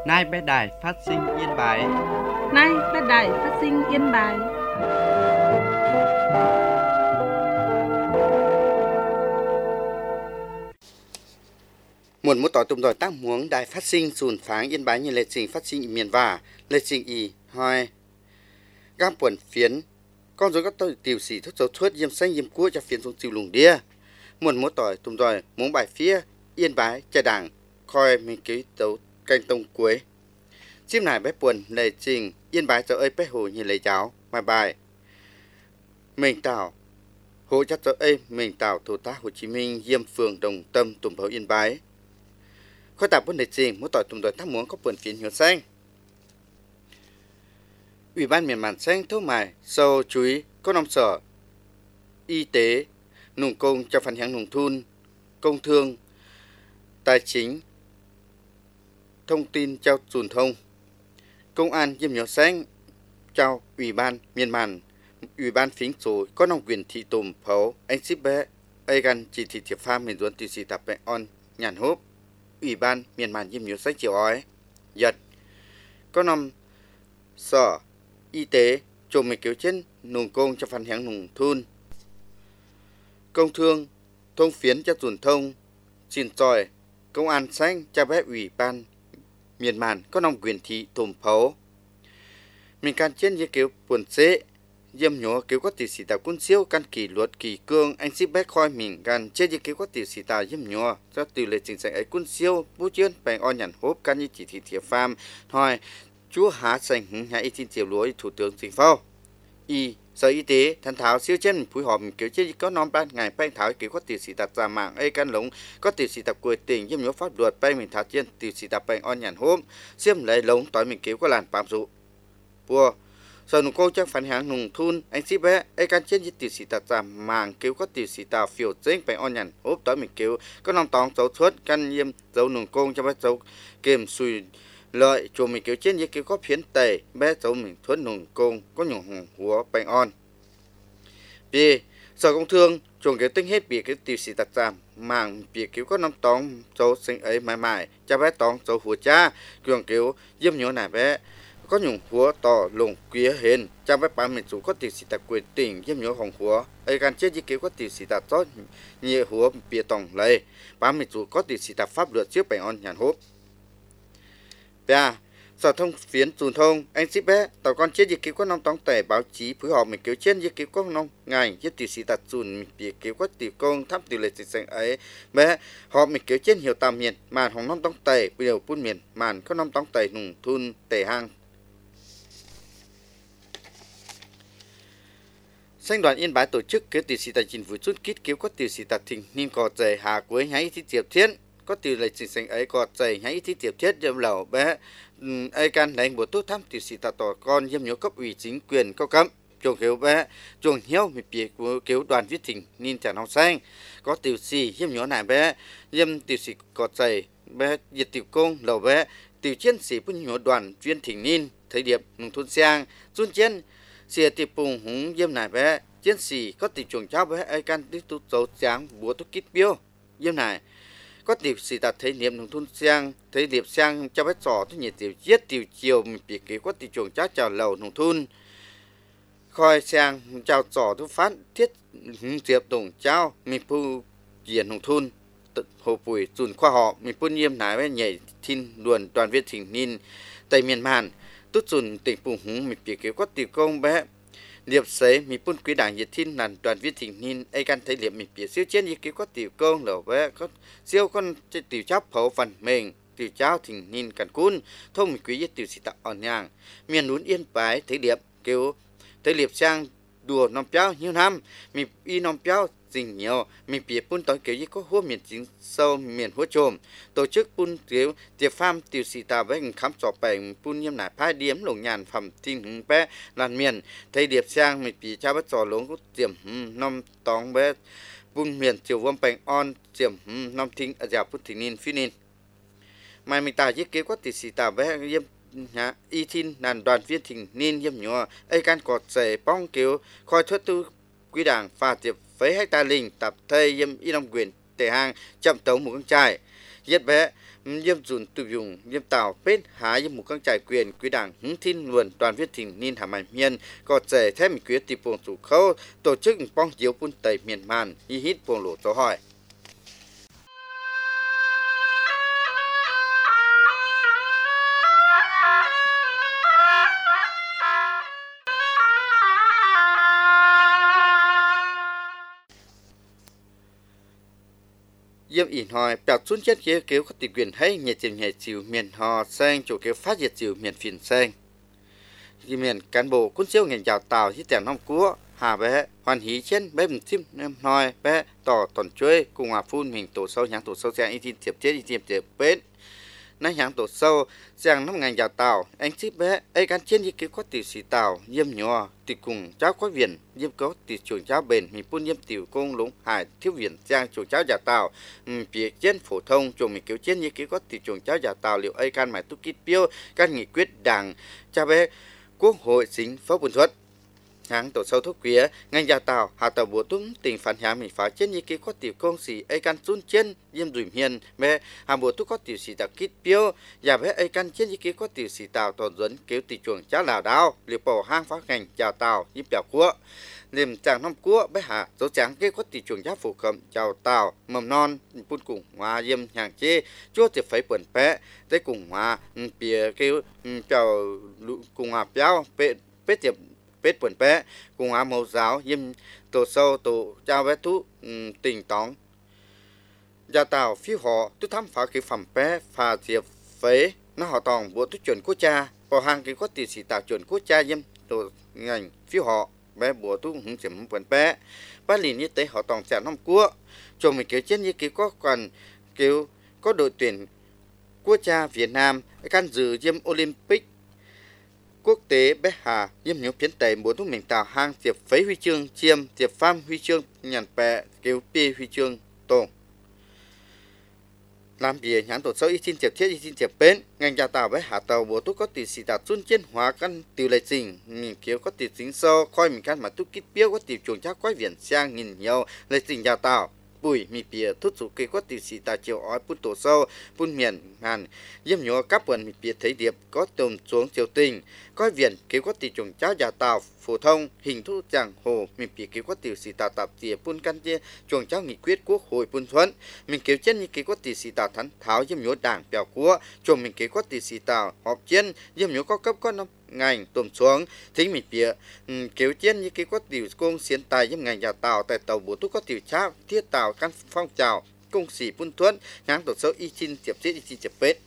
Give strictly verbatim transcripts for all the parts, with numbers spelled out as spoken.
Nay bé đài phát sinh Yên Bái. Nay bé đài phát sinh Yên Bái. Muốn một tỏi tùm đòi tác muống đài phát sinh sùn pháng Yên Bái như lệ trình phát sinh miền vả, lệ trình y hai. Gam quần phiến, con rồi các tôi tiểu sĩ thuốc dấu thuốc diêm xanh diêm cua cho phiến xuống chịu lùng đĩa. Muốn một tỏi tùm đòi muống bài phía Yên Bái chạy đảng, coi mình ký tấu canh tông cuối. Chim này bé buồn lệ trình Yên Bái cho ơi bé hồ như lấy giáo, mai bài. Mình tạo, hỗ chắc cho ơi mình tạo thủ tá Hồ Chí Minh diêm phường Đồng Tâm tùm báo Yên Bái. Khói tạp vấn đề trình mỗi tỏi tùm đòi thác muống có buồn phiến hiệu xanh. Ủy ban miền màn xanh thấu mài sâu chuối có nông sở y tế nông công cho phần hàng nông thôn công thương tài chính thông tin trao truyền thông công an diêm nhỏ xanh trao ủy ban miền màn ủy ban phím số có nông quyền thị tùm phấu anh ship bé ai gan chỉ thị thiệp pha miền duẩn từ sĩ tập bẹ on nhàn hốp ủy ban miền màn diêm nhỏ xanh chiều ói giật có nông sở y tế trộm mày kéo chân nông công cho phần hàng nông thôn công thương thông phiến cho truyền thông xin tròi công an xanh cho bé ủy ban miền màn có nông quyền thị tùm phấu mình can trên như kiểu buồn xế diêm nhỏ kiểu có tiểu sĩ tạo quân siêu can kỷ luật kỷ cương anh ship bé khoi mình can trên như kiểu có tiểu sĩ tạo diêm nhỏ cho từ lệ trình xảy ấy quân siêu bố chuyên bèn on nhàn hốp can như chỉ thị thiệp pham thôi chúa há sành hứng hạ y tin tiểu lúa thủ tướng chính phủ y sở y tế thanh thảo siêu trên phối hợp kiểu chế có non ban ngày ban thảo kiểu có tiểu sĩ tập ra mạng ai can lũng có tiểu sĩ tập quê tỉnh diêm nhớ pháp luật ban mình thảo trên tiểu sĩ tập bèn on nhàn hôm xiêm lấy lũng tỏi mình kiểu có làn phạm dụ vua sở nông cô chắc phản hàng nông thôn anh ship bé ai can trên tiểu sĩ tập ra mạng kiểu có tiểu sĩ tập phiêu chính bèn on nhàn hốp tỏi mình kiểu có non tòng dấu thuất căn diêm dấu nông công cho bé dấu kèm xùi lợi chùa mình kiểu trên như kiểu có phiến tẩy bé dấu mình thuấn nông công có nhung hồng húa bèn on vì sở công thương chuồng kiểu tính hết bị cái tiểu sĩ đặt giảm mảng bị kiểu có năm tóng dấu sinh ấy mãi mãi cho bé tóng dấu hùa cha chuồng kiểu diêm nhớ này bé có nhung húa tỏ lùng quía hên cho bé ba mình chủ có tiểu sĩ đặt quyền tỉnh diêm nhớ hồng húa ấy gan chết như kiểu có tiểu sĩ đặt tốt nhiều húa bìa tòng lấy ba mình chủ có tiểu sĩ đặt pháp luật trước bèn on nhàn hốp và sở thông phiến truyền thông anh ship bé tàu con chết như kiểu có nông tống tể báo chí phối hợp mình kiểu trên như kiểu có nông ngành với tiểu sĩ đặt truyền mình kiểu có tiểu công thăm tiểu lệ dịch sinh ấy bé họ mình kiểu trên nhiều tầm miền màn hồng nông tống tể bây giờ phun miền màn có nông tống tể nùng thun tể hang Sinh đoàn Yên Bái tổ chức kiểu tiểu sĩ tài chính vừa chút kít kiểu có tiểu sĩ đặt thình nên có dày hà cuối hãy thì tiếp thiên có tiểu lệ trình sinh ấy có dày hãy thì tiếp thiết dâm lẩu bé ai can đánh bộ tốt thăm tiểu sĩ tạ tỏ con dâm nhớ cấp ủy chính quyền cao cấp chuồng kiểu bé chuồng hiếu bị bị của kiểu đoàn viết thỉnh nên trả nông xanh có tiểu sĩ dâm nhớ này bé dâm tiểu sĩ có dày bé diệt tiểu công lẩu bé tiểu chiến sĩ bún nhớ đoàn viên thỉnh nên thời điểm nông thôn sang xuân chiến xìa tiệp bùng húng dâm này bé chiến sĩ có tiểu chuồng cháu bé ai can tiếp tục dấu tráng búa tốt kít biêu dâm này có tiểu sĩ đặt thấy niệm nông thôn sang thấy điệp sang cho bé trò thứ nhiệt tiểu giết tiểu chiều mình bị cái có tiểu chuồng cháu chào lầu nông thôn khoi sang chào trò thứ phát thiết diệp tổng cháu mình phu diện nông thôn hồ bùi dùn khoa họ mình phu nghiêm nái với nhảy thiên luồn đoàn viên thỉnh ninh tây miền màn tốt dùn tỉnh bùng húng mình bị cái có tiểu công bé liệp sấy mình pun quý đảng nhiệt thiên nàn đoàn viên thỉnh ninh ai can thấy liệp mình bị siêu chiến như cái có tiểu công lẩu bé có siêu con tiểu chắp phẫu phần mình tiểu cháu thỉnh ninh cản cún thông mình quý tiểu sĩ tạo on nhàng miền núi Yên Bái thấy liệp kêu thấy liệp sang đùa nòng cháu nhiều năm mình y nòng cháu dình nhiều mình bị pun tối kiểu như có hố miền chính sâu miền hố trồm tổ chức pun kiểu tiệp farm tiểu sĩ tạo với hình khám sọ bèn pun nhiêm nải phai điếm lồng nhàn phẩm thinh hứng bé làn miền thấy điệp sang mình bị cha bắt trò lống có tiềm năm tóng bé pun miền chiều vâm bèn on tiềm năm thinh ở dạo pun thìn ninh phi ninh mai mình tạo thiết kế có tiểu sĩ tạo bé nhiêm nhá y tin nàn đoàn viên thìn ninh nhiêm nhỏ ai can cọt dày bong kiểu khoi thoát tu quý đảng pha tiệp với hecta linh tập thây yêm y long quyền tề hang chậm tống một con trai giết bé yếm dùn tự dùng yếm tàu bết há yếm một căng trải quyền quý đảng hứng thiên luận đoàn viết thỉnh niên hà mài miên có trẻ thêm mình quyết tìm buồn chủ khâu tổ chức bong chiếu quân tây miền màn y hít buồn lộ cho hỏi yếm ỉn hỏi bèo xuống chết kia kéo có tỷ quyền hay nhẹ chiều nhẹ chiều miền hò sang chỗ kéo phát diệt chiều miền phìn sang thì miền cán bộ quân siêu ngành chào tàuที่แต่น้องกัวหาbé hoàn hí trên bé mình chim nem nói bé tỏ toàn chơi cùng hòa phun mình tổ sâu nhang tổ sâu sang y tin tiệp chết y tiệp tiệp bến nãy nhang tổ sâu sang năm ngành chào tàu anh ship bé ấy cán trên như kéo có tỷ xì tàu yếm nhỏ tỷ cùng cháu có viện yếm có tỷ chuồng cháu bền mình phun yếm tiểu công lũng hải thiếu viện sang chuồng cháu giả tàu phía trên phổ thông chuồng mình kéo trên như kéo có tỷ chuồng cháu giả tàu liệu ấy can mải tu kít piêu can nghị quyết đảng cha bé Quốc hội chính phó buồn thuật hãng tổ sâu thuốc quía ngành gia tàu hạ tàu bùa tung tình phản hạ mình phá trên như kế có tiểu công sĩ ấy can chun trên yếm dùm hiền mẹ hà bùa thuốc có tiểu sĩ đặc kít piêu và bé ấy can trên như kế có tiểu sĩ tàu toàn dẫn kéo tỷ chuồng cháu lào đao liệu bỏ hang phá ngành gia tàu như bèo cua liềm chàng năm cua bé hạ dấu trắng kế có tỷ chuồng giáo phổ cầm chào tàu mầm non phun cùng hòa yếm hàng chê chúa tiệp phải quần bé tới cùng hòa bìa kêu chào cùng hòa béo bê bê tiệp bết quần bé cùng hòa màu giáo yếm tổ sâu tổ chào bé thú tình tóng gia tàu phía họ tôi thăm phá cái phẩm bé phá tiệp phế nó họ tòng bộ tôi chuẩn quốc cha bỏ hàng cái có tỷ sĩ tạo chuẩn quốc cha yếm tổ ngành phía họ bé bùa tu hứng chấm quần bé ba lì như thế họ tòng trả năm cua cho mình kéo trên như kéo có còn kéo có đội tuyển quốc gia Việt Nam can dự diêm Olympic quốc tế bé hà diêm nhiều phiến tây bùa tu mình tạo hang tiệp phấy huy chương chiêm tiệp pham huy chương nhàn bè kéo pi huy chương tổ làm bìa nhãn tổ sâu y xin tiệp thiết y xin tiệp bến ngành gia tàu với hạ tàu bố tu có tỷ sĩ đạt xuân chiến hóa căn tiêu lệ trình mình kéo có tỷ chính sâu coi mình căn mà tu kít biếu có tỷ chuồng chắc quái viện sang nghìn nhiều lệ trình gia tàu bùi mi bìa thút số cây có tỷ sĩ đạt chiều ói phun tổ sâu phun miền hàn yếm nhỏ các quần mi bìa thấy điệp có tồn xuống chiều tình coi viện kéo có tỷ chuồng chắc gia tàu phổ thông hình thu chẳng hồ mình bị kéo có tiểu sĩ tạo tạp tỉa phun căn chia chuồng cháu nghị quyết quốc hội phun thuận mình kéo chân như kéo có tiểu sĩ tạo thắn tháo yếm nhố đảng bèo cua chuồng mình kéo có tiểu sĩ tạo họp chân yếm nhố có cấp có năm ngành tôm xuống thính mình bịa kéo chân như kéo có tiểu công xiên tài yếm ngành nhà tàu tại tàu bố tu có tiểu trao thiết tàu căn phong trào công sĩ phun thuận nháng tổ sâu y chin tiệp tiết y chin tiệp bết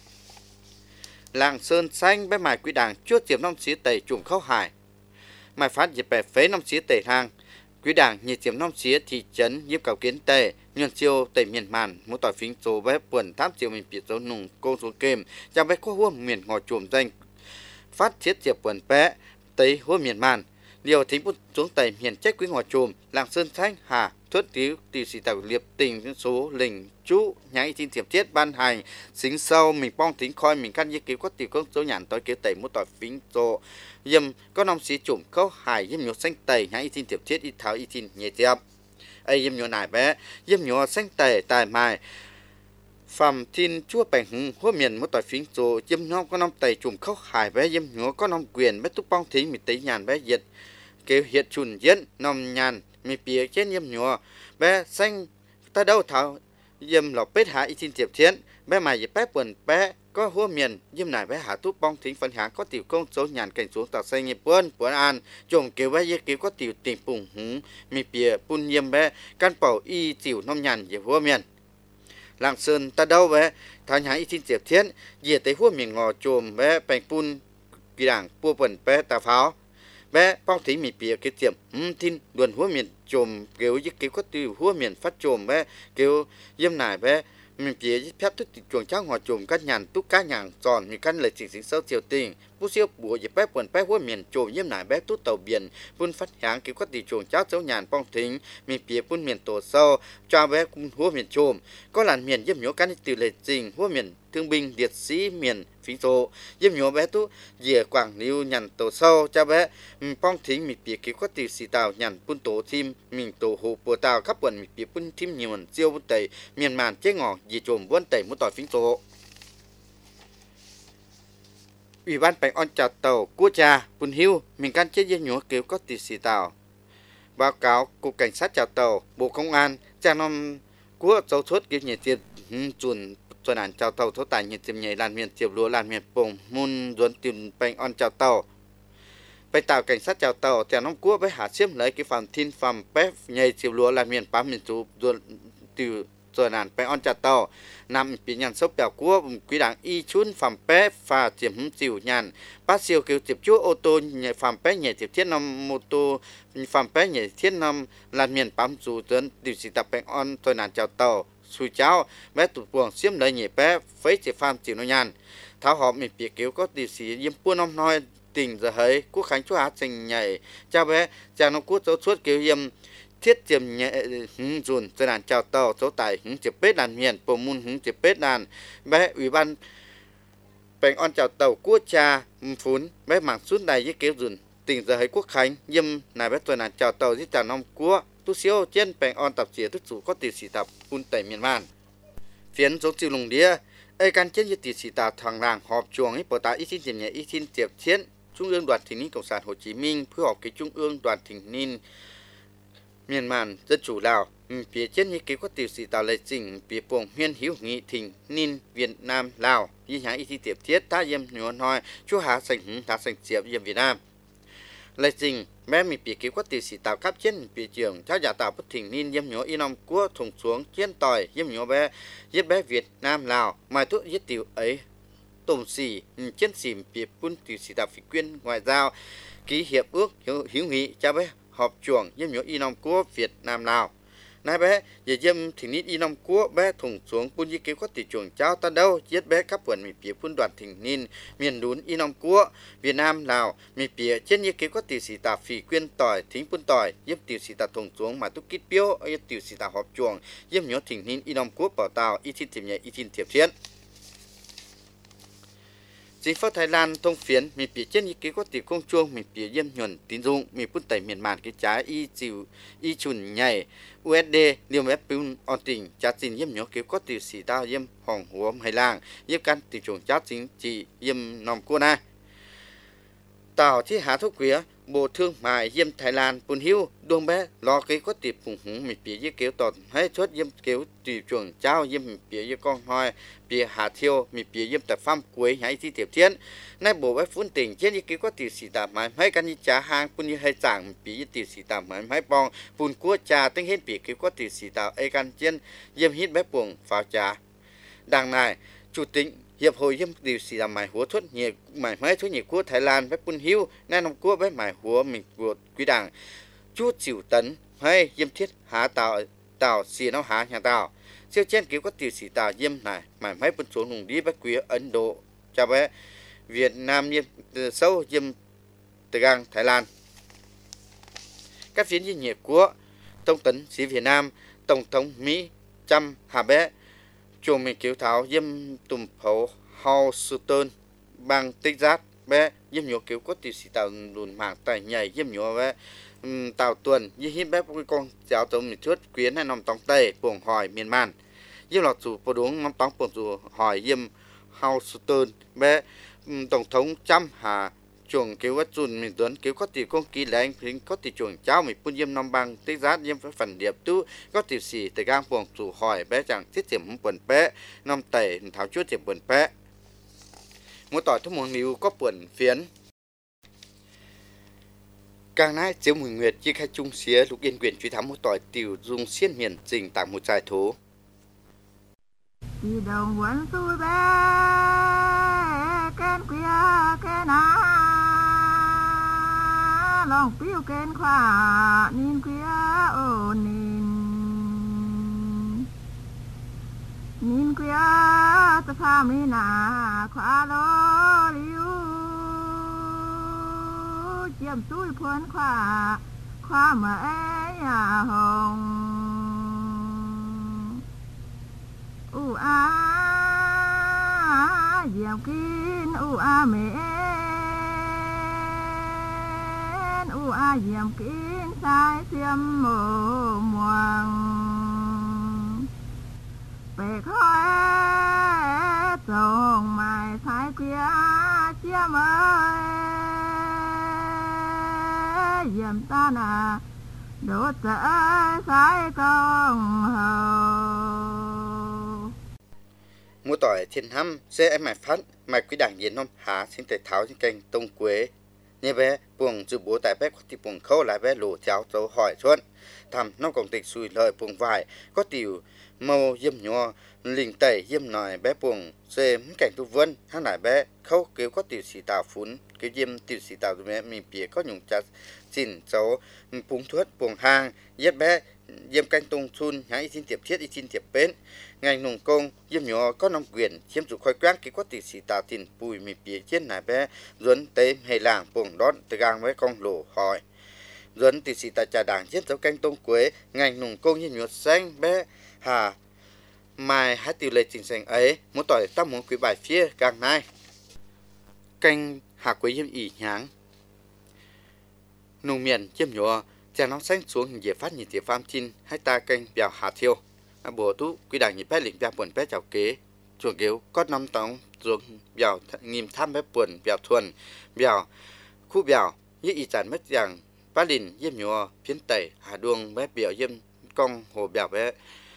làng sơn xanh bé mài quý đảng chúa tiệp năm xí tẩy chuồng khâu hải mai phát dịp bè phế năm xía tẩy hàng quý đảng nhiệt chiếm năm xía thị trấn nhiếp cầu kiến tề nhuận chiêu tẩy miền màn một tỏi phím số bé buồn tháp chiều mình bị dấu nùng cô số kềm cho bé có huông miền ngò chuồng danh phát thiết diệp buồn bé tây huông miền màn liều thính bút xuống tẩy miền trách quý ngò chuồng làng sơn thanh hà thất tiếu tỷ sĩ tạo liệp tình số lình chú nhãy tin tiệp thiết ban hành xính sâu mình bong tính coi mình căn như cứu có tiểu công số nhàn tới kế tẩy một tỏi phím số yếm có năm xí chủng khâu hải yếm nhổ xanh tẩy nhãy tin tiệp thiết y tháo y tin nhẹ tiệp ấy yếm nhổ nải bé yếm nhổ xanh tẩy tài mài phẩm tin chúa bèn hùng hua miền một tỏi phím số yếm nhổ có năm tẩy chủng khâu hải bé yếm nhổ có năm quyền bé túc bong thính mình tẩy nhàn bé diệt kêu hiện chùn diễn năm nhàn mi bìa trên yếm nhổ bé xanh ta đâu tháo yếm lọc bết hạ y tin tiệp thiên bé mài dịp bé buồn bé có hua miền yếm nải bé hạ túc bong thính phân hạng có tiểu công số nhàn cảnh xuống tàu xanh nghiệp buôn buôn an chồng kêu bé yếm kêu có tiểu tình bùng húng mi bìa bún yếm bé căn bảo y tiểu năm nhàn dịp hua miền làng sơn ta đâu bé tháo nhãn y tin tiệp thiên dịp tới hua miền ngò chồm bé bèn bún kỳ đảng bua buồn bé tà pháo bé bong thính mi bìa cái tiệm ừm tin luồn hua miền chồm kêu yếm kêu có tiểu hua miền phát chồm bé kêu yếm nải bé mình phía phép thức chuồng cháu họ chuồng các nhàn túc cá nhàng tròn mình căn lời chỉnh chỉnh sâu chiều tình bút siêu bùa dịp bé quần bé hua miền chuồng yếm nải bé tút tàu biển buôn phát háng cứu các tỷ chuồng cháu cháu nhàn bong thính mình phía buôn miền tổ sâu cho bé hua miền chuồng có làn miền yếm nhớ căn từ lời trình hua miền thương binh liệt sĩ miền phí số yếm nhỏ bé tu dìa quảng liu nhằn tổ sâu cha bé phong thính mì bìa kiểu có tiêu xì tàu nhằn pun tổ thêm mình tổ hồ bùa tàu khắp quần mì bìa pun thêm nhiều mần siêu bút tẩy miền màn chế ngọ dì trồm buôn tẩy một tỏi phí số ủy ban bạch on chào tàu quốc gia pun hiu mình can chế yếm nhỏ kiểu có tiêu xì tàu báo cáo cục cảnh sát chào tàu bộ công an cha năm của châu suốt kiểu nhẹ tiền chuẩn chuẩn án chào tàu thốt tài nhiệt tiệm nhảy làn miền tiệp lúa làn miền bồng muôn duẩn tìm bành on chào tàu bày tạo cảnh sát chào tàu theo năm cua với hạ xiêm lấy cái phạm thiên phạm pép nhảy tiệp lúa làn miền bám miền chú duẩn từ chuẩn án bành on chào tàu nằm bị nhàn sốc bèo cua quý đảng y chun phạm pép và tiệm chịu nhàn bát siêu kêu tiệp chúa ô tô nhảy phạm pép nhảy tiệp thiết năm mô tô phạm pép nhảy thiết năm làn miền bám chú duẩn điều sĩ tập bành on chuẩn án chào tàu xui cháu bé tụt buồng xiêm lời nhẹ bé phấy chỉ phàm chịu nó nhàn tháo họ mình bị kiểu có điều sĩ yếm buôn ông nói tình giờ hơi quốc khánh chúa hát trình nhảy cha bé cha nó quốc số suốt kiểu yếm thiết tiềm nhẹ hứng dùn cho đàn chào tàu số tài hứng chỉ bết đàn miền bồ mun hứng chỉ bết đàn bé ủy ban bèn on chào tàu quốc cha phún bé mảng suốt này với kiểu dùn tình giờ hơi quốc khánh yếm này bé tuần đàn chào tàu với chào năm quốc tu siêu trên bèn on tập chỉ thức chủ có tỷ sĩ tập un tẩy miền man phiến số chịu lùng đĩa ai can trên như tỷ sĩ tập thằng làng họp chuồng ấy bộ tại ít xin tiệm nhẹ ít xin tiệp chiến trung ương đoàn thỉnh niên cộng sản Hồ Chí Minh phối hợp cái trung ương đoàn thỉnh niên miền man dân chủ Lào phía trên như kế có tỷ sĩ tập lệ trình phía buồng huyên hiếu nghị thỉnh niên Việt Nam Lào như hãy ít xin tiệp thiết ta yếm nhón nói chúa hạ sành ta sành diệp yếm Việt Nam lệ trình bé mình bị cứu quát tỷ sĩ tạo cấp trên bị trường theo giả tạo bất thình niên yếm nhỏ y nom của thùng xuống chiến tỏi yếm nhỏ bé giết bé Việt Nam Lào mai thuốc giết tiểu ấy tôm xì chiến xìm bị quân tỷ sĩ tạo phi quyên ngoại giao ký hiệp ước hữu nghị cho bé họp chuồng yếm nhỏ y nom của Việt Nam Lào nay bé giờ yếm thình niên y nom của bé thùng xuống quân di cứu quát tỷ chuồng cháu ta đâu giết bé cấp quần mình bị quân đoàn thình niên miền đún y nom của Việt Nam Lào mình bị trên như kế có tỷ sĩ tạo phi quyên tỏi thính quân tỏi yếm tỷ sĩ tạo thùng xuống mà túc kít biếu yếm tỷ sĩ tạo họp chuồng yếm nhỏ thình niên y nom của bảo tàu y thiên tiệm nhẹ y thiên tiệp thiên chính phủ Thái Lan thông phiến mình bị trên như kế có tỷ công chuông mình bị yếm nhuận tín dụng mình quân tẩy miền màn cái trái y chịu y chùn nhảy u ét đê liều mép pun on tỉnh giá trị yếm nhỏ kế có tỷ sĩ tạo yếm hỏng huống hay làng yếm căn tỷ chuồng giá chính trị yếm nòng cô na tàuที่หาทุกเวียโบthương mại yếm Thái Lanปุ่นหิวดวงแบ้รอเกี่ยวก็ติดผงหงมีเปียยี่เกี่ยวตอนให้ชดยำเกี่ยวตีจวงเจ้ายำมีเปียยี่กองหอยเปียหาเที่ยวมีเปียยำแต่ฟ้ามกล้วยให้ที่เตียบเทียนในโบไว้ฟุ้นติ่งเช่นยี่เกี่ยวก็ตีสีตาหมายให้กันยี่จ่าหางปุ่นยี่ให้จ่างมีเปียยี่ตีสีตาหมายให้ปองปุ่นกัวจ่าตั้งเห็นเปียเกี่ยวก็ตีสีตาไอ้กันเช่นยำฮิตแบ้ปวงฝาจ่าดังนั้นจุดติ้งhiệp hội yếm điều sĩ làm mài húa thuốc nhiệt mài máy thuốc nhiệt của Thái Lan với Pun Hiu nay năm của với mài húa mình của quý đảng chú chịu tấn hay yếm thiết há tạo tạo xì nó há nhà tạo siêu trên kiểu có điều sĩ tạo yếm này mài máy Pun xuống hùng đi với quý Ấn Độ cho bé Việt Nam yếm sâu yếm từ gang Thái Lan các phiến yếm nhiệt của Tổng tấn sĩ Việt Nam Tổng thống Mỹ Trump hà bé chuồng mình cứu tháo yếm tùm phấu Houston bang Texas bé yếm nhỏ cứu có tỷ sĩ tạo lùn mảng tài nhảy yếm nhỏ bé tàu tuần như hiếp bé con giáo tông mình thuyết quyến hay nằm tóng tây buồng hỏi miền man yếm lọt dù bố đúng nằm tóng buồng dù hỏi yếm Houston bé tổng thống Trump hà chuồng cứu vật dùn mình tuấn cứu có tỷ công kỳ lãnh phính có tỷ chuồng cháu mình phun yếm năm bang Texas yếm với phần điệp tu có tỷ sĩ từ gang buồng dù hỏi bé chẳng thiết tiệm buồn bé năm tẩy tháo chuốt tiệm buồn bé mỗi tỏi thuốc mong níu có buồn phiến càng nay chiếu mùi nguyệt chi khai chung xía lục yên quyền truy thám một tỏi tiểu dung xiên miền trình tặng một trại thố đi đồng quấn xuôi bé kén quia kén á lòng phiêu kén khoa nín quia ô nín nín quia ta pha mi na khoa lô liu chiêm xuôi phun khoa khoa mà ấy à hồng u a diệu kia sai xiêm mờ muang bể khói trồng mài thái kia chia mới yểm ta nà đốt trở sai công hầu mua tỏi thiên hâm xe em mải phát mải quý đảng yên nôm há xin tệ tháo trên kênh tông quế như bé buồng dự bố tại bé có thì buồng khâu lại bé lù chéo dấu hỏi xuân thầm nó còn tịch xùi lời buồng vải có tiểu màu diêm nhỏ lình tẩy diêm nòi bé buồng xe cảnh tu vân hắn lại bé khâu cứu có tiểu xì tàu phún cứu diêm tiểu xì tàu bé mình bìa có nhung chặt xin cháu búng thuất buồng hang giết bé diêm canh tung chun hãy xin tiệp thiết y xin tiệp bến ngành nông công diêm nhỏ có nông quyền chiếm chủ khói quang cái có tỷ sĩ tàu tiền bùi mì bìa trên này bé duấn tế hay làng buồng đón từ gang với con lỗ hỏi duấn tỷ sĩ tại trà đảng chiếm dấu canh tung quế ngành nông công như nhuột xanh bé hà mai hai tiêu lệ trình sành ấy muốn tỏi ta muốn quý bài phía càng nay canh hạ quế diêm ỉ nháng nông miền chiếm nhỏ chàng nóng xanh xuống hình phát nhìn tiệp pham chin hai ta canh bèo hạ thiêu bùa tú quý đảng nhìn bé lĩnh bèo buồn bé chào kế chuồng kéo có năm tóng xuống bèo nghìn tham bé buồn bèo thuần bèo khu bèo như ý chán mất rằng ba lìn diêm nhỏ phiến tẩy hà đuông bé bèo diêm cong hồ bèo bé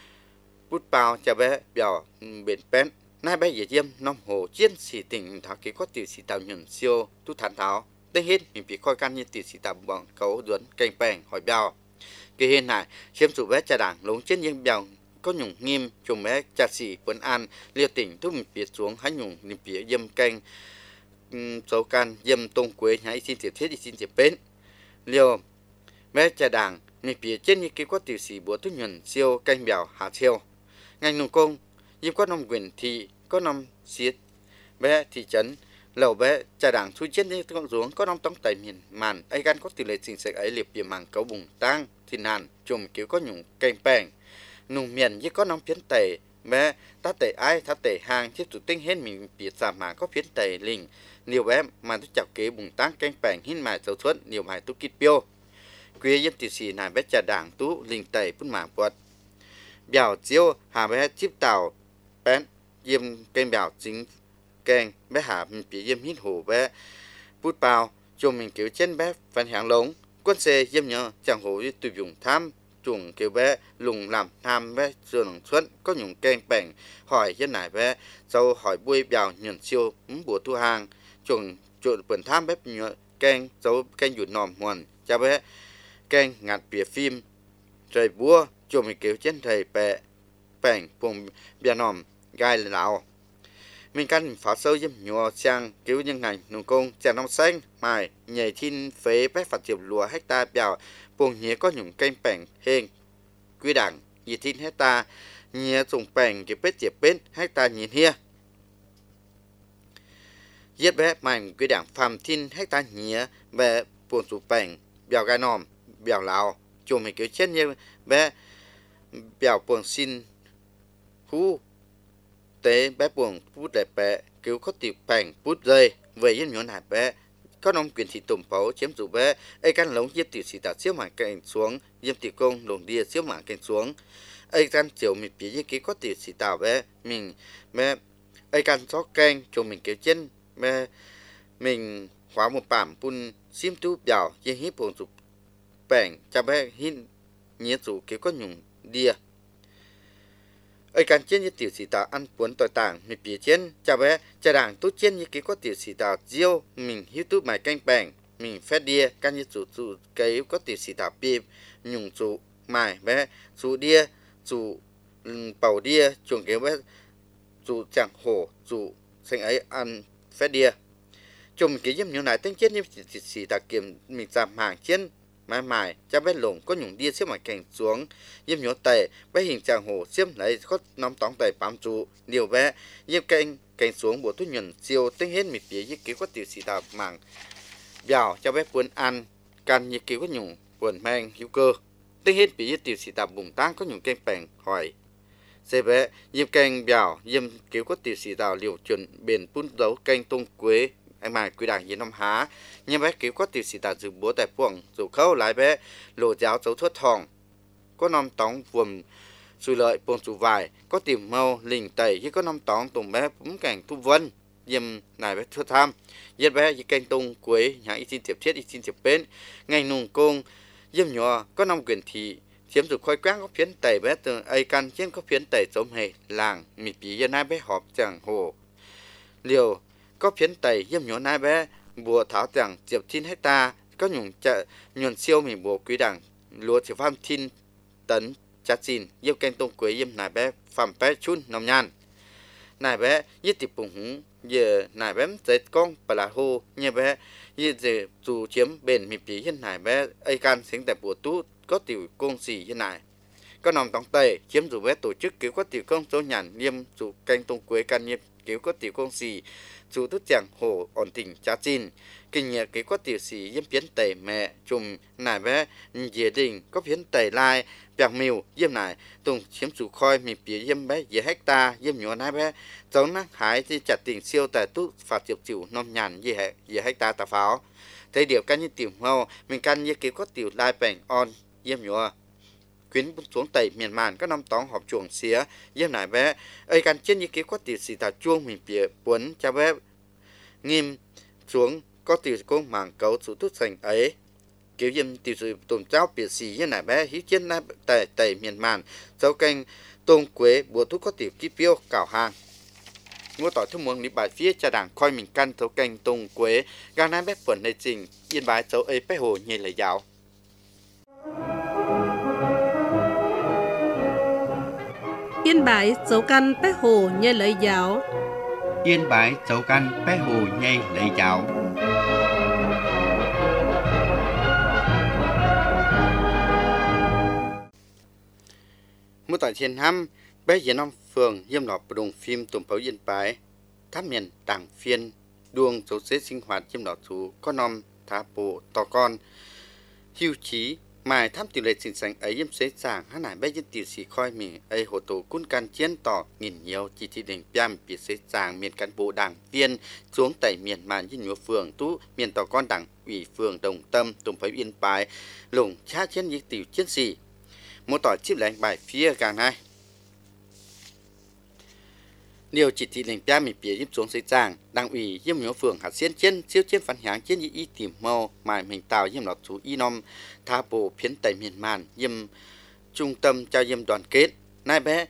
bút bao cho bé bèo bền bén nay bé dễ diêm năm hồ chiến sĩ tỉnh thảo kế có tiểu sĩ tàu nhận siêu tu thản tháo đây hết mình bị coi căn như tiểu sĩ tàu bọn cấu duẩn canh bèn hỏi bèo cái hiện này chiếm chủ bé trà đảng lúng trên những bèo có nhung nghiêm chùm bé trà sĩ quân an liêu tỉnh thu mình phía xuống hái nhung mình phía diêm canh dấu can diêm tông quế hãy xin tiệp thiết đi xin tiệp bến liêu bé trà đảng mình phía trên những cái có tiểu sĩ búa tu nhuần siêu canh bèo hạ siêu ngành nông công diêm có năm quyền thị có năm xiết bé thị trấn lầu bé trà đảng thu chiến như con xuống có năm tống tài miền màn ai gan có tỷ lệ sinh sạch ấy liệp biển màng cấu bùng tang thì nàn chùm kiểu có nhung canh bèn nùng miền như có năm phiến tẩy bé ta tẩy ai ta tẩy hàng tiếp tục tinh hết mình biệt giảm màng có phiến tẩy lình nhiều bé mà tôi chọc kế bùng tang canh bèn hin mài dấu thuận nhiều mài tu kít piêu quý dân tỷ sĩ này bé trà đảng tú lình tẩy phun mảng bọt bèo chiếu hà bé chip tàu bén diêm kênh bèo chính kênh bé hà mình bị diêm hít hồ bé bút bao cho mình kiểu trên bé phần hàng lống quân xe diêm nhờ chẳng hồ như tùy dùng tham chuồng kiểu bé lùng làm tham bé trường xuất có nhung kênh bèn hỏi dân này bé sau hỏi bui bèo nhận siêu bùa thu hàng chuồng chuột bẩn tham bé nhựa kênh dấu kênh dụ nòm nguồn cho bé kênh ngạt bìa phim trời búa cho mình kiểu trên thầy bè bèn vùng bia nòm gai lão mình căn phá sâu dâm nhua sang cứu nhân ngành nông công chàng nông xanh mài nhảy thiên phế bét phát triển lúa hecta bèo vùng nhé có nhung canh bèn hên quý đảng nhị thiên hecta nhé dùng bèn cái bét tiệp bến hecta nhìn hia giết bé mảnh quý đảng phàm thiên hecta nhé bé buồn sụp bèn bèo gai nòm bèo lão cho mình kiểu trên như bé bèo buồn xin hú tế bé buồn bút đẹp bé cứu có tiệp bèn bút dây về dân nhốn hạt bé có nông quyền thị tùm phấu chiếm chủ bé ai căn lống giết tiểu sĩ tạo siêu mảng cạnh xuống diêm tiểu công lồng đia siêu mảng cạnh xuống ai căn chiều mình phía như ký có tiểu sĩ tạo bé mình bé ai căn gió canh cho mình kiểu trên bé mình khóa một bản bún xiêm tu bèo như hiếp buồn sụp bèn cho bé hin nhớ chủ kiểu có nhung đia ở căn trên như tiểu sĩ tàu ăn cuốn tỏi tảng mình phía trên cho bé trà đảng tốt trên như cái có tiểu sĩ tàu diêu mình hiếu tu mài canh bèn mình phép đia căn như chủ chủ cái có tiểu sĩ tàu bìm nhung chủ mài bé chủ đia chủ bầu đia chuồng kéo bé chủ chẳng hổ chủ xanh ấy ăn phép đia chùm cái dâm nhiều này tính chết như tiểu sĩ tàu kiểm mình giảm hàng trên mãi mãi cha bé lồng có nhung đia xếp ngoài cảnh xuống diêm nhổ tẩy bé hình trạng hồ xiêm lấy có năm tóng tẩy bám trụ nhiều bé diêm canh cảnh xuống bộ thuốc nhuận siêu tính hết mịt phía như cứu có tiểu sĩ tạp mảng bèo cho bé cuốn ăn can như cứu có nhung cuốn mang hữu cơ tính hết phía như tiểu sĩ tạp bùng tăng có nhung canh bèn hỏi xe bé diêm canh bèo diêm cứu có tiểu sĩ tạp liều chuẩn bền phun dấu canh tông quế anh mày quy đảng yên năm há nhưng bé cứu có tiểu sĩ ta dự bố tại buồng dù khâu lái bé lộ giáo dấu thuốc thòng có năm tóng vùng xùi lợi buồng xù vải có tìm màu lình tẩy với có năm tóng tùng bé búng cảnh thu vân yếm này bé thưa tham yết bé với canh tung cuối nhà y xin tiếp thiết y xin tiếp bên ngành nùng công yếm nhỏ có năm quyền thị chiếm dù khói quang có phiến tẩy bé từ ai căn trên có phiến tẩy giống hề làng mịt bí yên ai bé họp chẳng hồ liều có phiến tẩy yếm nhỏ nai bé bùa tháo chẳng diệp thiên hecta có nhung chợ nhuần siêu mình bùa quý đảng lúa chỉ phạm thiên tấn chát xin yếm canh tung cuối yếm nai bé phạm bé chun nòng nhàn nai bé yết tiệp bùng húng giờ nai bé dệt con bà là hô như bé yết giờ dù chiếm bền mịt bí yên nai bé ai căn sinh tại bùa tú có tiểu công gì như này có nòng tòng tây chiếm dù bé tổ chức cứu có tiểu công số nhàn liêm dù canh tung quế can nhiêm cứu có tiểu công gì dù tức chẳng hồ ổn tình trả xin kinh nghiệm cứu có tiểu sĩ yếm phiến tẩy mẹ chùm nải bé dìa đình có phiến tẩy lai bạc miêu yếm nải tùng chiếm dù khoi mì phía yếm bé dìa hecta yếm nhỏ nải bé giống nắng hái thì chặt tình siêu tại tú phạt tiệp chịu nôm nhàn dìa dìa hecta tà pháo thấy điều căn như tiểu mâu mình căn như cứu có tiểu lai bảnh on yếm nhỏ quyến xuống tẩy miền màn các năm tóng họp chuồng xía yếm nải bé ấy căn trên như cứu có tiểu sĩ tà chuông mình phía cuốn cha bé nghiêm xuống có tiểu công mảng cấu sự tốt thành ấy kiểu yếm tiểu sự tồn trao biệt sĩ như nải bé hí trên nai tẩy tẩy miền màn dấu canh tôm quế bùa thuốc có tiểu kíp piêu cảo hàng ngô tỏi thông muông lý bài phía cha đảng coi mình căn dấu canh tôm quế gang nai bé phần này trình yên bái dấu ấy bé hồ như lời giáo Yên bái dấu căn bé hồ như lời giáo Yên bái dấu căn bé hồ như lời giáo Mô tỏi thiên hăm bé yên năm phường yếm lọp đồng phim tùm phấu yên bái tháp miền đảng phiên đuông dấu xế sinh hoạt yếm lọp chú có nòm thá bộ tò con hưu trí mài thám tiểu lệ sinh sánh ấy yếm xế giảng hát nải bé yên tiểu sĩ khoi mình ấy hồ tổ cún can chiến tỏ nghìn nhiều chỉ thị đình piam biệt xế giảng miền cán bộ đảng viên xuống tẩy miền màn yên nhúa phường tú miền tò con đảng ủy phường đồng tâm tùm phấu yên bái lùng cha chiến như tiểu chiến sĩ mô tỏi chip lệnh bài phía càng này điều chỉ thị lệnh bia mì bia yếm xuống xây giảng đảng ủy yếm nhớ phường hạt xiên trên siêu trên phản háng trên y tìm màu mài mình tạo yếm lọt chú y nom tha bộ phiến tây miền màn yếm trung tâm cho yếm đoàn kết nai bé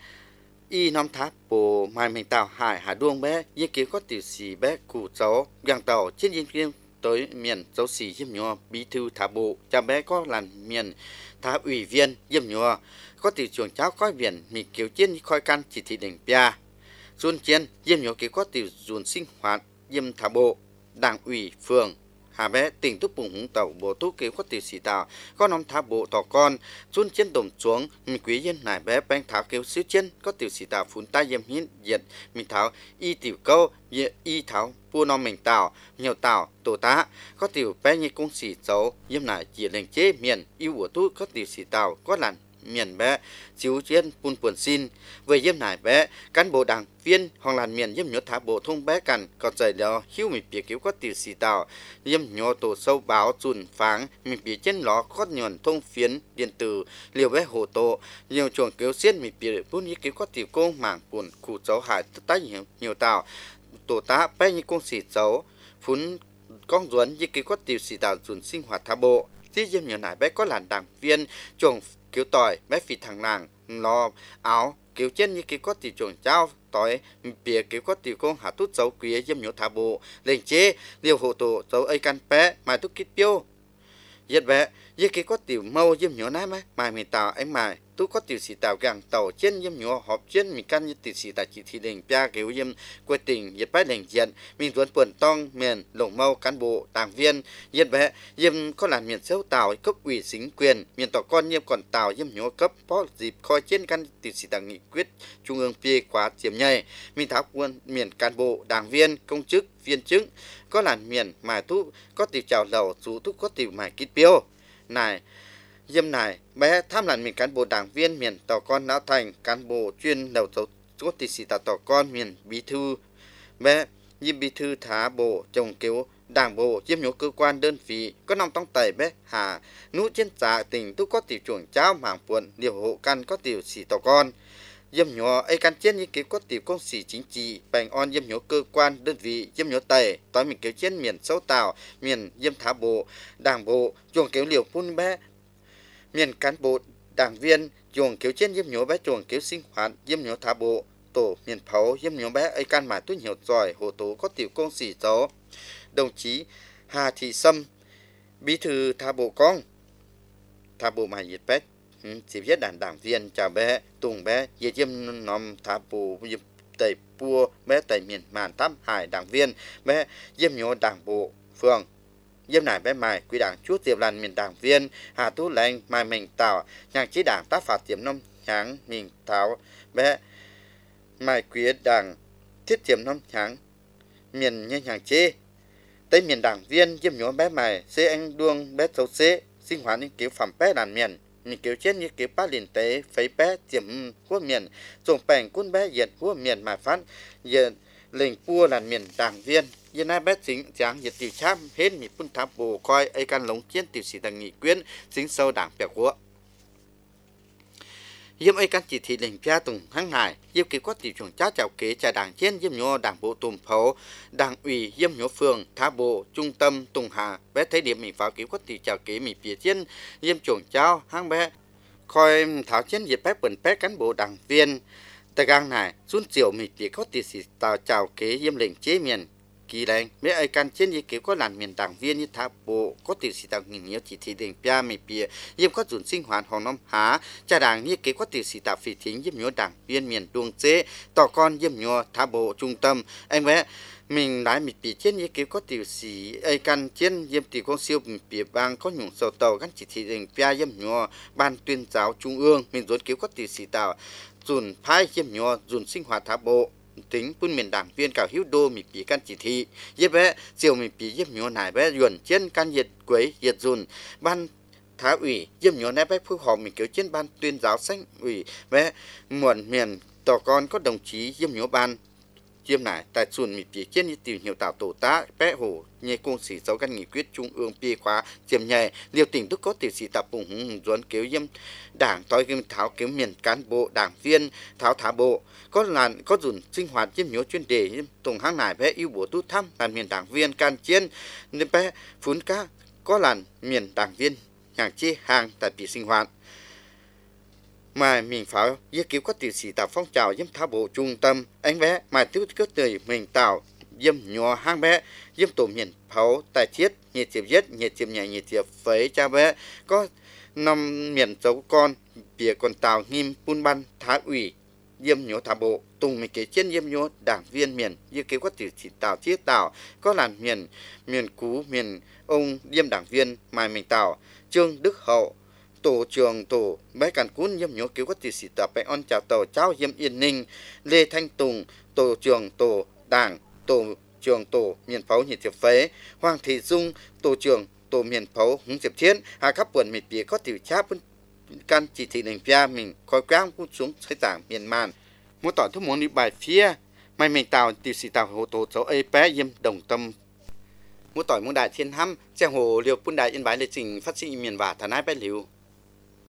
y nom tháp bộ mài mình tạo hải hà đuông bé yếm kế có tiểu sĩ bé cụ cháu gàng tàu trên yếm yếm tới miền dấu sĩ yếm nhớ bí thư thả bộ cha bé có làn miền thả ủy viên yếm nhớ có tiểu trưởng cháu coi biển mì kiểu trên khoi căn chỉ thị lệnh bia xuân chiến yếm nhỏ kế có tiểu dùn sinh hoạt yếm thả bộ đảng ủy phường hà bé tỉnh túc bùng húng tàu bộ tú kế có tiểu sĩ tàu có nông thả bộ tỏ con xuân chiến đồng xuống mình quý yên nải bé bánh tháo kêu xíu chiến có tiểu sĩ tàu phun tay yếm hiến diệt mình tháo y tiểu câu y tháo pua non mình tàu nhiều tàu tổ tá có tiểu bé như công sĩ xấu yếm nải chỉ lệnh chế miền yêu của tú có tiểu sĩ tàu có làn miền bé chiếu chiến pun puồn xin về yếm nải bé cán bộ đảng viên hoặc là miền yếm nhớ thả bộ thông bé cằn còn dày đó hiu mình bị cứu có tiểu sĩ tàu yếm nhớ tổ sâu báo chùn pháng mình bị trên ló có nhuần thông phiến điện tử liều bé hồ tổ nhiều chuồng cứu xiết mình bị bún như cứu có tiểu công mảng buồn cụ cháu hải tất tái nhiều nhiều tàu tổ tá bé như công sĩ cháu phun con duẩn như cứu có tiểu sĩ tàu dùn sinh hoạt thả bộ tí yếm nhớ nải bé có làn đảng viên chuồng kiểu tỏi bé phì thằng nàng lo áo kiểu trên như kiểu có tỷ chuồng trao tỏi bìa kiểu có tỷ công hạ tút dấu quý yếm nhổ thả bộ lệnh chế liều hộ tổ dấu ấy căn bé mài tút kít piêu yết bé như kiểu có tỷ mâu yếm nhổ nái mà mài mình tàu anh mài tú có tiểu sĩ tàu gàng tàu trên yếm nhổ họp trên mình căn như tiểu sĩ tại chỉ thị đình bia kiểu yếm quê tình yết bé lệnh diện mình tuấn quần tong miền lồng mâu cán bộ đảng viên yết bé yếm có làm miền xấu tàu cấp ủy chính quyền miền tàu con yếm còn tàu yếm nhổ cấp có dịp coi trên căn tiểu sĩ tàu nghị quyết trung ương pia quá chiếm nhảy mình tháo quân miền cán bộ đảng viên công chức viên chức có làm miền mài tú có tiểu chào lầu chú tú có tiểu mài kít piêu này yếm này bé tham làn miền cán bộ đảng viên miền tàu con lão thành cán bộ chuyên đầu dấu có tỷ sĩ tàu tàu con miền bí thư bé Diêm bí thư thả bộ trồng kiểu đảng bộ diêm nhổ cơ quan đơn vị có nằm trong tay bé hà nút trên trả tỉnh tu có tiểu chuồng cháo mảng buồn điều hộ căn có tiểu xì tàu con diêm nhổ ấy căn chiến như kiểu có tiểu công sĩ chính trị bành on diêm nhổ cơ quan đơn vị diêm nhổ tẩy tối mình kiểu chiến miền sâu tàu miền diêm thả bộ đảng bộ chuồng kiểu liều phun bé miền cán bộ đảng viên chuồng kiểu chiến diêm nhổ bé chuồng kiểu sinh hoạt diêm nhổ thả bộ tổ miền pháo diêm nhổ bé ấy căn mà tôi nhiều giỏi hồ tố có tiểu công sĩ gió đồng chí Hà Thị Sâm bí thư thả bộ con thả bộ mà nhiệt bé chỉ biết đàn đảng viên chào bé tùng bé dễ chiêm nóm thả bộ dịp tẩy pua bé tẩy miền màn tám hải đảng viên bé diêm nhổ đảng bộ phường diêm nải bé mài quy đảng chúa tiệp làn miền đảng viên Hà Tú Lành mài mình tạo nhạc chí đảng tác phạt tiềm nông nháng mình tháo bé mài quý đảng thiết tiềm nông nháng miền nhanh hàng chế tây miền đảng viên diêm nhổ bé mài xế anh đuông bé xấu xế sinh hoạt những kiểu phẩm bé đàn miền những kiểu chết như kiểu ba liền tế phấy bé tiềm của miền trồng bèn cuốn bé diệt của miền mà phát giờ lệnh pua làn miền đảng viên giờ nay bé chính chẳng diệt tiểu chám hết mi phun tháp bồ coi ai can lống chiến tiểu sĩ đảng nghị quyến chính sâu đảng bèo của diêm ấy căn chỉ thị lệnh pia tùng hăng hải diêm kế quát tiểu trưởng cha chào kế trà đảng trên diêm nhô đảng bộ tùm phấu đảng ủy diêm nhô phường thả bộ trung tâm tùng hà bé thấy điểm mình pháo kế quát tiểu chào kế mình phía trên diêm trưởng trao hăng bé coi tháo chiến diệt bé bẩn bé cán bộ đảng viên tại gang này xuân chiều mình phía quát tiểu sĩ tào chào kế diêm lệnh chế miền kỳ lệnh mấy ai căn trên như kiểu có làn miền đảng viên như tháp bộ có tiểu sĩ tạo nghìn nhiều chỉ thị định pia mì pia diêm có dùn sinh hoạt hòn năm há cha đảng như kiểu có tiểu sĩ tạo phi thính diêm nhớ đảng viên miền tuông chế tỏ con diêm nhớ tháp bộ trung tâm anh bé mình nói mì pia trên như kiểu có tiểu sĩ ai căn trên diêm tiểu con siêu mì pia bang có nhung sầu tàu gắn chỉ thị định pia diêm nhớ ban tuyên giáo trung ương mình dồn kiểu có tiểu sĩ tạo dùn phái diêm nhớ dùn sinh hoạt tháp bộ tính phun miền đảng viên cả hiếu đô mì pí can chỉ thị dễ bé chiều mì pí dếp nhô nải bé yuan trên can nhiệt quấy nhiệt dùn ban thá ủy dếp nhô nải bé phước họp mình kiểu trên ban tuyên giáo xanh ủy bé muộn miền tỏ con có đồng chí dếp nhô ban diêm nải tại xuân mì pí trên như tìm hiểu tạo tổ tá bé hồ nhẹ công sĩ giáo căn nghị quyết trung ương pi khóa diêm nhẹ liều tỉnh đức có tiểu sĩ tập bùng hùng duẩn kiểu diêm đảng tối kim tháo kiểu miền cán bộ đảng viên tháo thả bộ có làn có dùn sinh hoạt diêm nhớ chuyên đề tùng hang nải bé yêu bổ tu thăm làn miền đảng viên can chiến nên bé phun cá có làn miền đảng viên hàng chi hàng tại bị sinh hoạt mà mình phải yêu cứu có tiểu sĩ tạo phong trào diêm thả bộ trung tâm anh bé mà tiêu cứ từ mình tạo diêm nhỏ hang bé diêm tổ miền pháo tài thiết nhiệt tiệp giết nhiệt tiệp nhảy nhiệt tiệp phấy cha bé có năm miền dấu con bìa còn tàu nghiêm phun ban thá ủy diêm nhổ thả bộ tùng mình kế trên diêm nhổ đảng viên miền như kế có tiểu chỉ tàu thiết tàu có làn miền miền cú miền ông diêm đảng viên mà mình tàu trương đức hậu tổ trưởng tổ bé càn cún diêm nhổ kế có tiểu sĩ tập bé on chào tàu cháu diêm yên ninh lê thanh tùng tổ trưởng tổ đảng tổ trưởng tổ miền pháo nhiệt tiệp phế hoàng thị dung tổ trưởng tổ miền pháo hùng diệp chiến hà khắp quận miền phía có tiểu cháp căn chỉ thị định pia mình coi quang cũng xuống xây tảng miền màn mỗi tỏi thuốc muốn đi bài phía mai mình tạo tiểu sĩ tạo hồ tổ cháu ấy bé diêm đồng tâm mỗi tỏi muốn đại thiên hăm xe hồ liều quân đại yên bái lịch trình phát sinh miền và thà nái bé liều